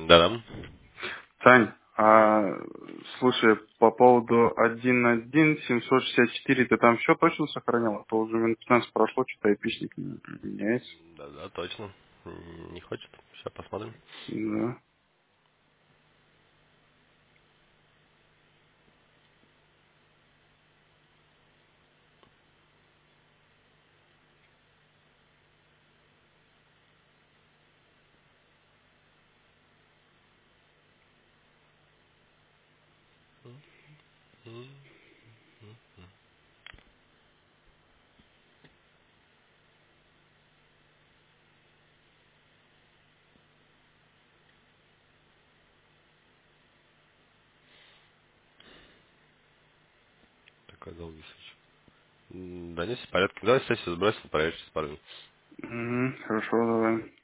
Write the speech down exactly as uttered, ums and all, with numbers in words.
Да-да. Сань, а, слушай, по поводу один один семьсот шестьдесят четыре, ты там все точно сохранял? А то уже минут пятнадцать прошло, что-то эпичник не не меняется. Да-да, точно. М, Не хочет. Сейчас посмотрим. Да. М, Такой долгий случай. М, Да нет, все в порядке. Давай сессию сбросим, проверишь с парнем. Мгм, хорошо, давай.